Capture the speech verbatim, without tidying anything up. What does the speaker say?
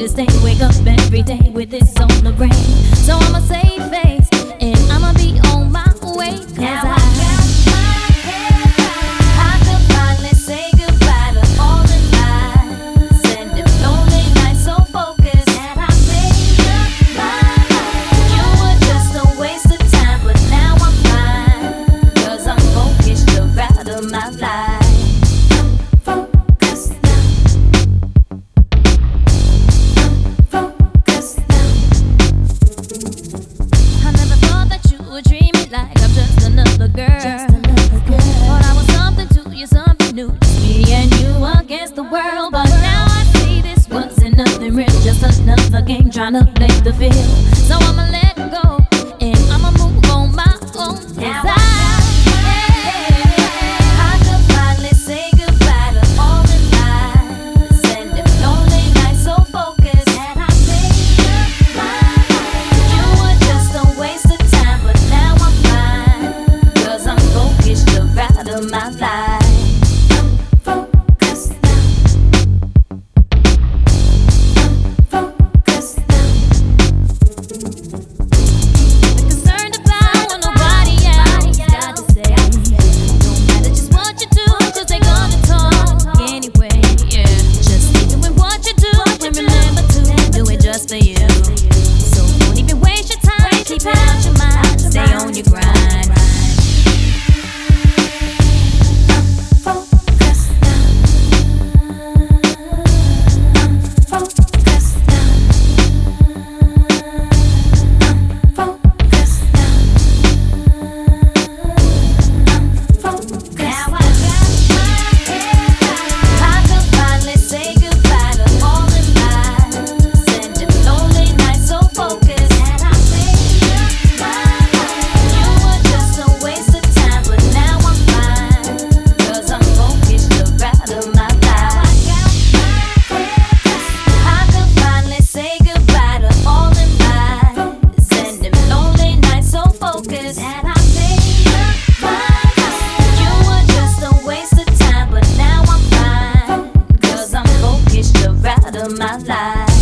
to stay. Wake up every day with this on the brain. So I'ma save face and I'ma be on my way. Cause Now I, I got my head right. I could finally say goodbye to all the lies and them lonely nights so focused. And I made up my mind. You were just a waste of time, but now I'm fine. Cause I'm focused, the ride of my life. Focus now. Focus now. I never thought that you would treat me like I'm just another girl. Just another girl. Thought I was something to you, something new. Just me and you against the world. But now I see this wasn't nothing real. Just another game trying to play the field. So I'ma let go and I'ma move on my own. Now Cause I I could finally say goodbye to all the lies and them lonely nights so focused. And I made up my mind. You were just a waste of time, but now I'm fine. Cause I'm focused, the ride of my life. Focus now. Focus now. concerned about what nobody else got to say. No matter just what you do, cause they gonna talk anyway. Yeah, just stay doing what you do and remember to do it just for you. So don't even waste your time, keep it out your mind, stay on your grind. Focus now. Focus now. Focus now. Focus. Now I got my head right. I could finally say goodbye to all the lies and them lonely nights so focused. And I made up my mind. You were just a waste of time, but now I'm fine. Cause I'm focused, the ride of my life. I got my head right. I could finally say goodbye to all the lies and them lonely nights so focused. And I made up my mind. You were just a waste of time, but now I'm fine. Cause I'm focused, the ride of my life.